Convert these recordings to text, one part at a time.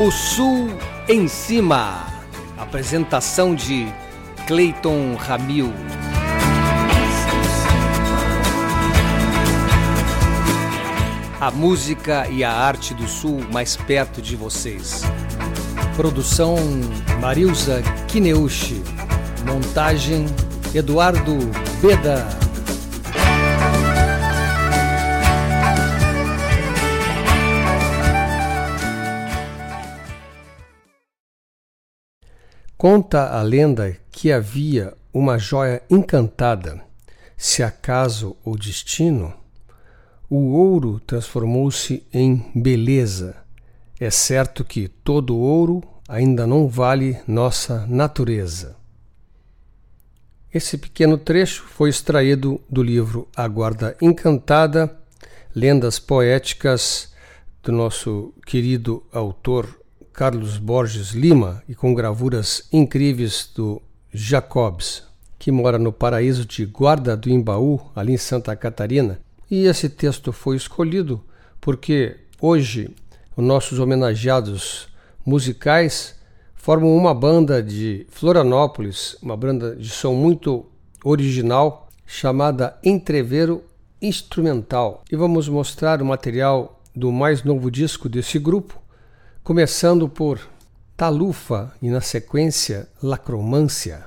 O Sul em Cima. Apresentação de Cleiton Ramil. A música e a arte do Sul mais perto de vocês. Produção Marilza Kineuchi. Montagem Eduardo Beda. Conta a lenda que havia uma joia encantada. Se acaso ou destino, o ouro transformou-se em beleza. É certo que todo ouro ainda não vale nossa natureza. Esse pequeno trecho foi extraído do livro A Guarda Encantada, Lendas Poéticas, do nosso querido autor Carlos Borges Lima, e com gravuras incríveis do Jacobs, que mora no paraíso de Guarda do Embaú, ali em Santa Catarina. E esse texto foi escolhido porque hoje os nossos homenageados musicais formam uma banda de Florianópolis, uma banda de som muito original, chamada Entreveiro Instrumental. E vamos mostrar o material do mais novo disco desse grupo, começando por Talufa e na sequência Lacromância.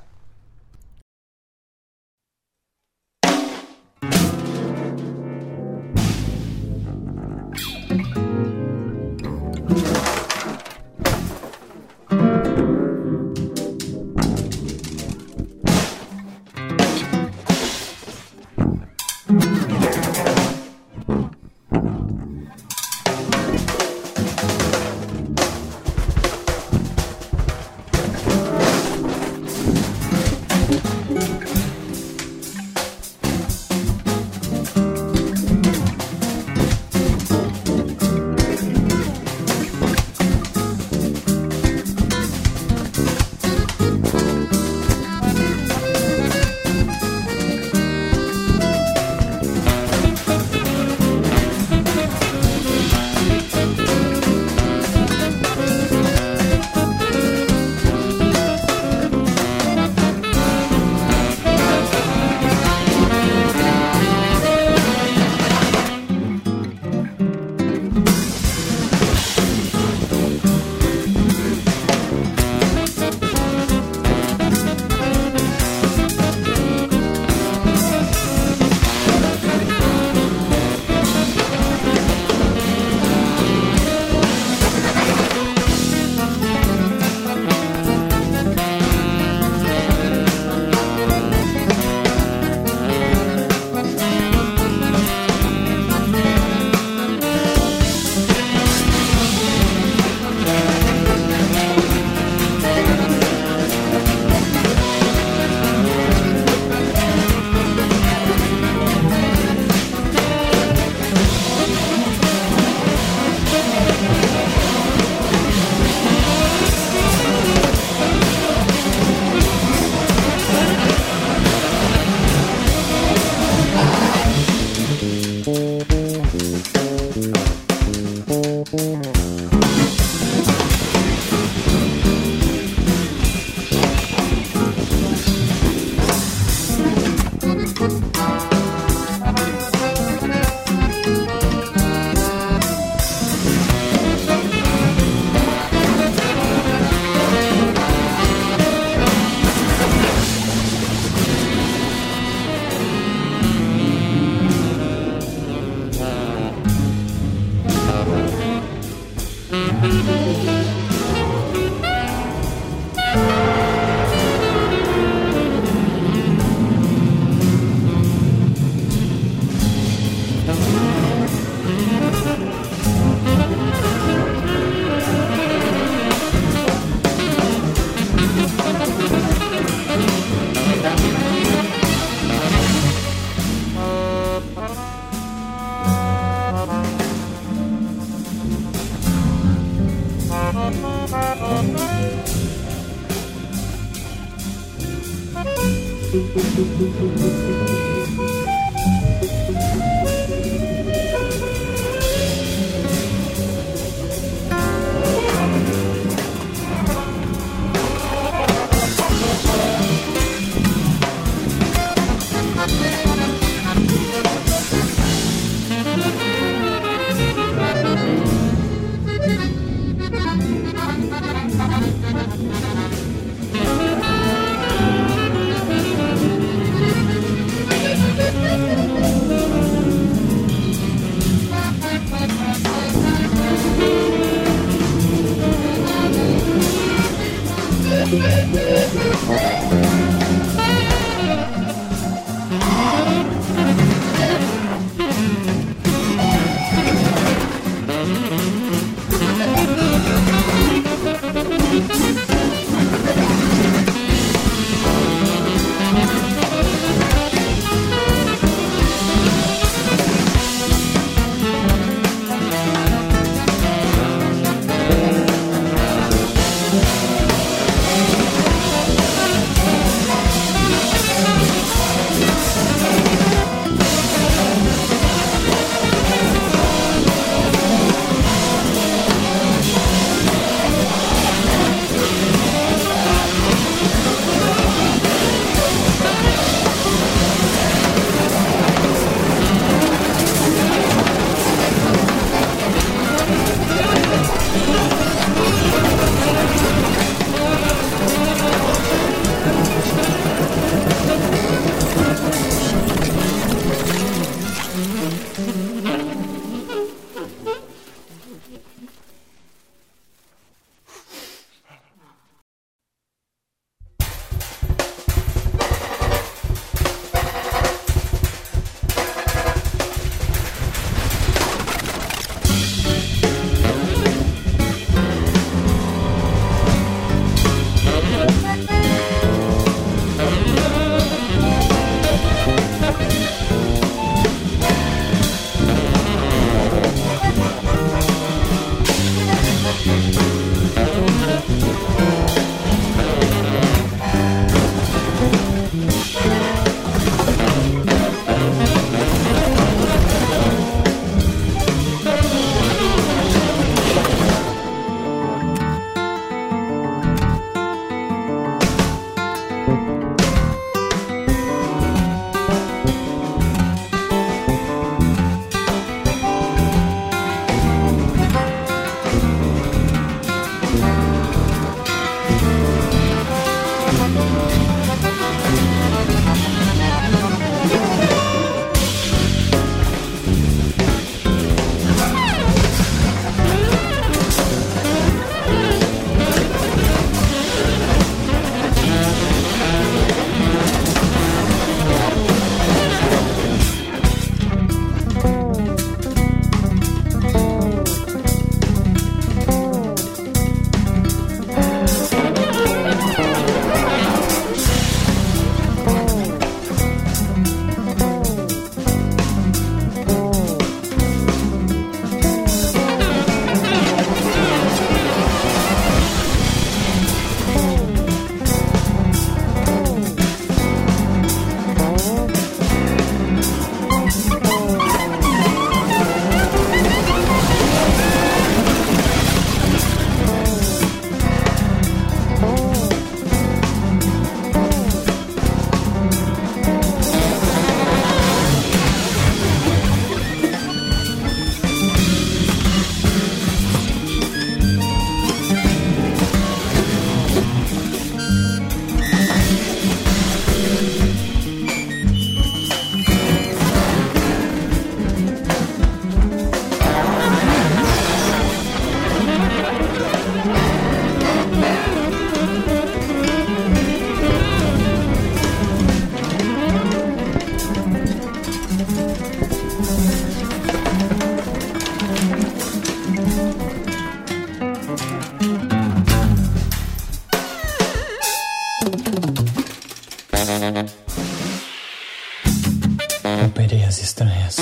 Rouperias estranhas.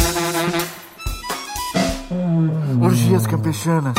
Orgias campechanas.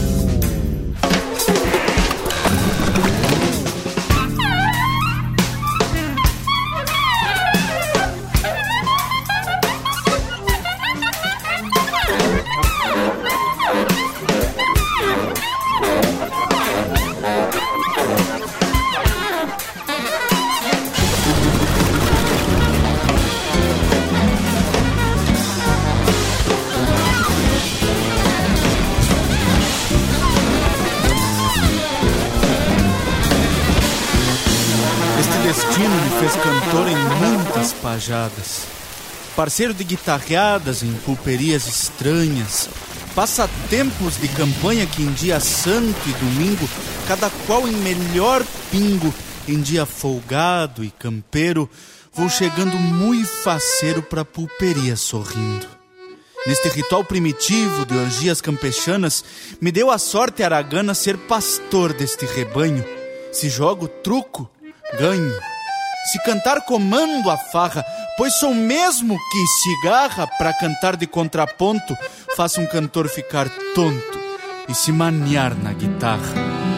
Destino me fez cantor em muitas pajadas, parceiro de guitarreadas em pulperias estranhas, passatempos de campanha que em dia santo e domingo, cada qual em melhor pingo, em dia folgado e campeiro, vou chegando muito faceiro pra pulperia sorrindo. Neste ritual primitivo de orgias campechanas, me deu a sorte aragana ser pastor deste rebanho. Se jogo truco, ganho. Se cantar comando a farra, pois sou mesmo que cigarra pra cantar de contraponto, faça um cantor ficar tonto e se maniar na guitarra.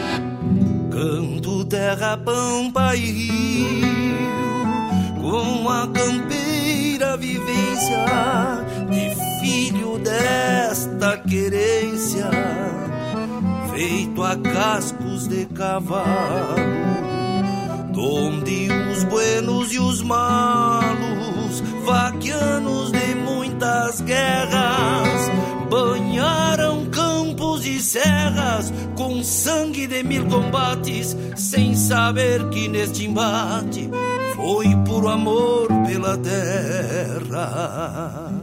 Canto terra, pampa e rio, com a campeira vivência de filho desta querência, feito a cascos de cavalo, donde os buenos e os malos, vaquianos de muitas guerras, banharam campos e serras com sangue de 1000 combates, sem saber que neste embate foi por amor pela terra.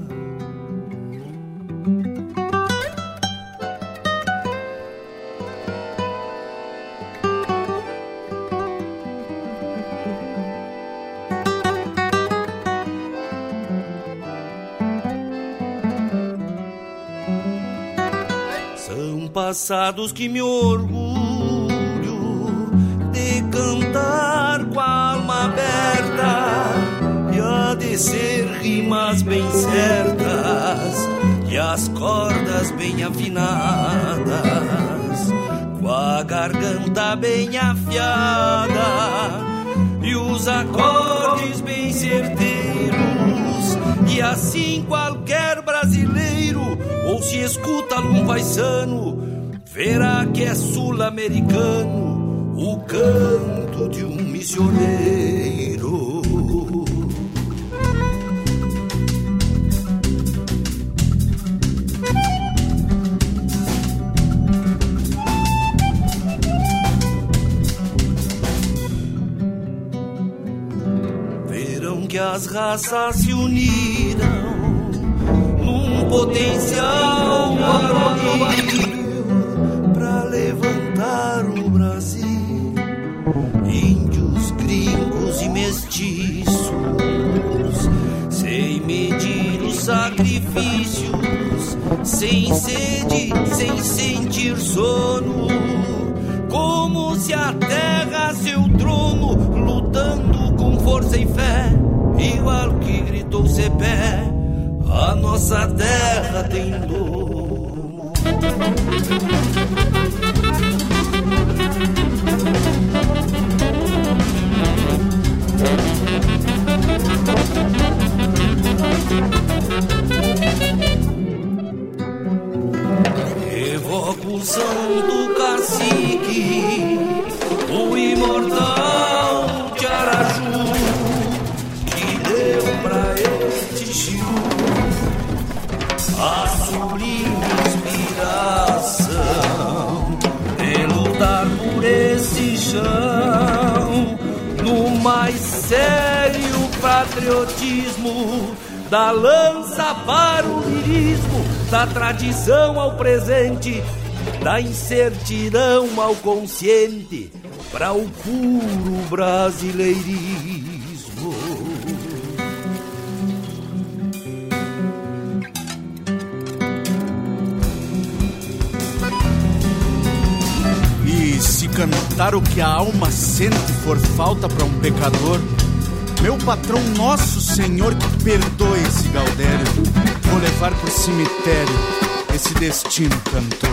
São passados que me orgulho de cantar com a alma aberta e a descer rimas bem certas e as cordas bem afinadas, com a garganta bem afiada e os acordes bem certeiros. E assim qualquer brasileiro, ou se escuta um paisano, verá que é sul-americano o canto de um missioneiro. Verão que as raças se uniram num potencial varonil pra levantar o Brasil. Índios, gringos e mestiços, sem medir os sacrifícios, sem sede, sem sentir sono, como se a terra seu trono, lutando com força e fé, igual que gritou Cepé, a nossa terra tem dono. Evoco o santo cacique, o imortal Tiaraju, que deu pra este Chiu a sublime inspiração de lutar por esse chão no mais sério patriotismo, da lança para o lirismo, da tradição ao presente, da incertidão ao consciente, para o puro brasileirismo. E se cantar o que a alma sente for falta para um pecador, meu patrão Nosso Senhor que perdoe esse Gaudério, vou levar pro cemitério esse destino cantor.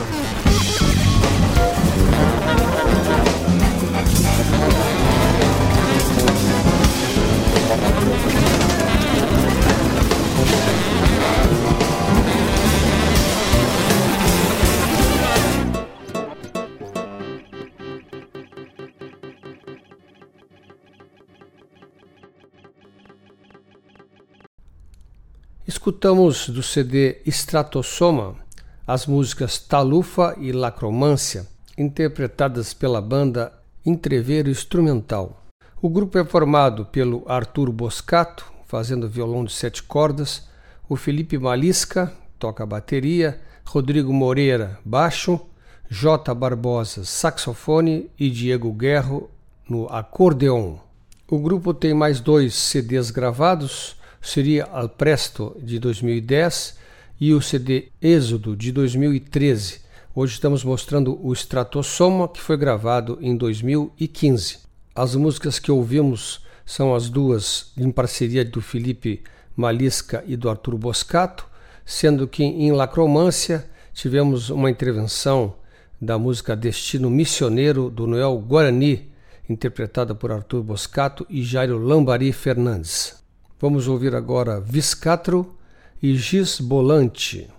Escutamos do CD Stratosoma as músicas Talufa e Lacromância, interpretadas pela banda Entreveiro Instrumental. O grupo é formado pelo Arthur Boscato, fazendo violão de 7 cordas, o Felipe Malisca, toca bateria, Rodrigo Moreira, baixo, J. Barbosa, saxofone e Diego Guerro no acordeon. O grupo tem mais 2 CDs gravados, seria Al Presto, de 2010, e o CD Êxodo, de 2013. Hoje estamos mostrando o Stratosoma, que foi gravado em 2015. As músicas que ouvimos são as duas em parceria do Felipe Malisca e do Arthur Boscato, sendo que em Lacromância tivemos uma intervenção da música Destino Missioneiro, do Noel Guarani, interpretada por Arthur Boscato e Jairo Lambari Fernandes. Vamos ouvir agora Viscatro e Giz Bolante.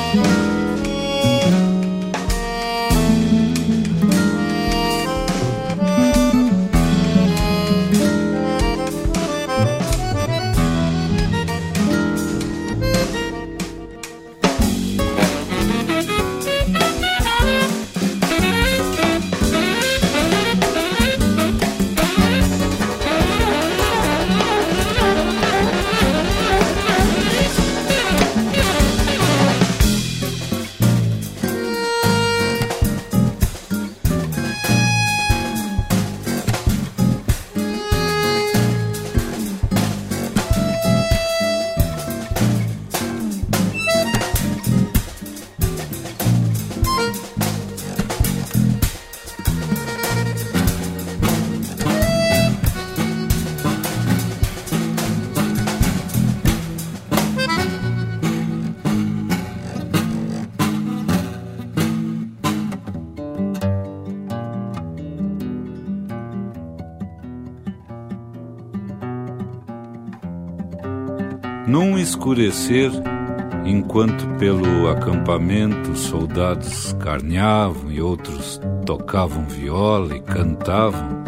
Num escurecer, enquanto pelo acampamento soldados carneavam e outros tocavam viola e cantavam,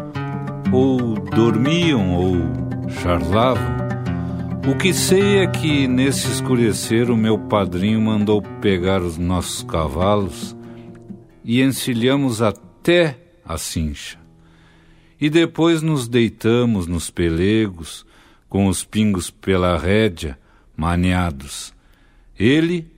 ou dormiam ou charlavam, o que sei é que nesse escurecer o meu padrinho mandou pegar os nossos cavalos e encilhamos até a cincha. E depois nos deitamos nos pelegos, com os pingos pela rédea, maniados. Ele,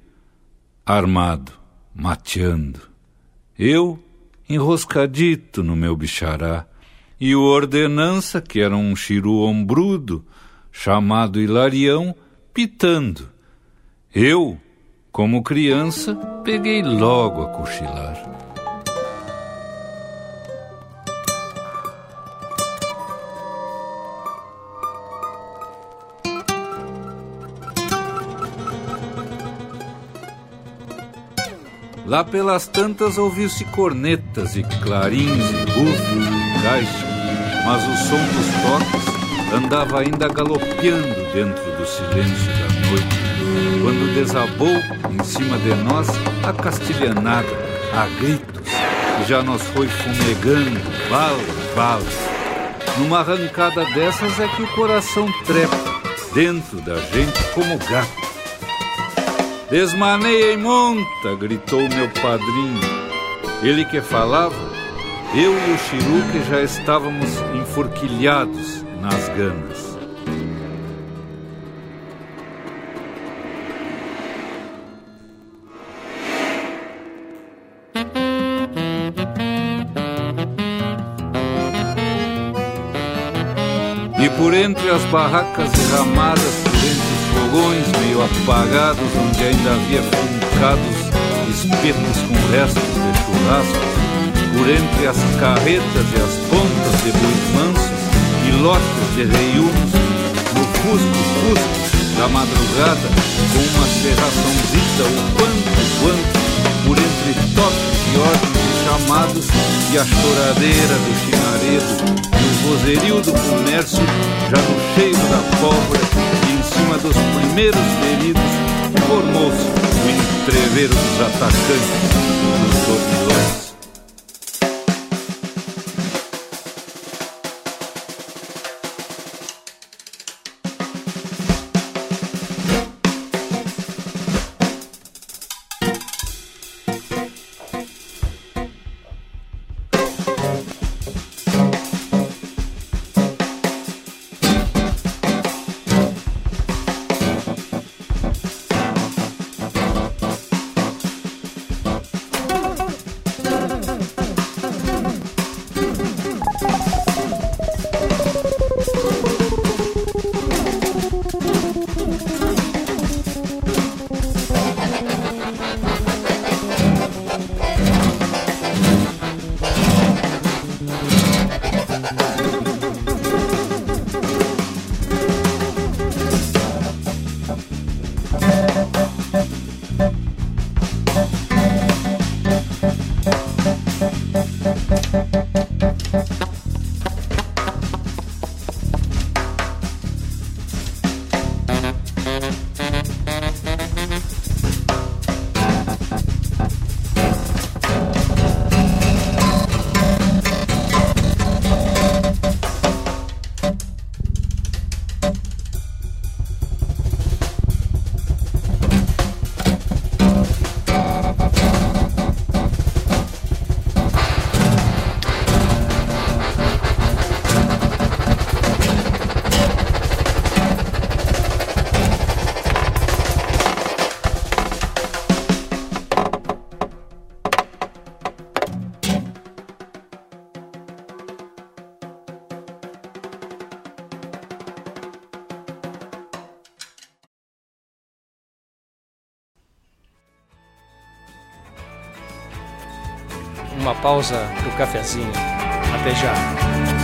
armado, mateando. Eu, enroscadito no meu bichará. E o ordenança, que era um chiru ombrudo, chamado Hilarião, pitando. Eu, como criança, peguei logo a cochilar. Lá pelas tantas ouviu-se cornetas e clarins e rufos e caixa, mas o som dos toques andava ainda galopeando dentro do silêncio da noite, quando desabou em cima de nós a castilhanada, a gritos, que já nos foi fumegando, balas. Numa arrancada dessas é que o coração trepa dentro da gente como gato. Desmaneia e monta, gritou meu padrinho. Ele que falava, eu e o chiru que já estávamos enforquilhados nas ganas. E por entre as barracas derramadas, por entre os fogões meio apagados, onde ainda havia fincados espetos com restos de churrascos, por entre as carretas e as pontas de bois mansos e lotes de reiúnos, no fusco da madrugada, com uma serraçãozita o quanto, por entre toques e ordens e chamados, e a choradeira do chinaredo, e o vozerio do comércio, já no cheiro da pólvora, e em cima dos primeiros feridos, formou-se o entreveiro dos atacantes dos dormilões. uma pausa pro cafezinho. Até já.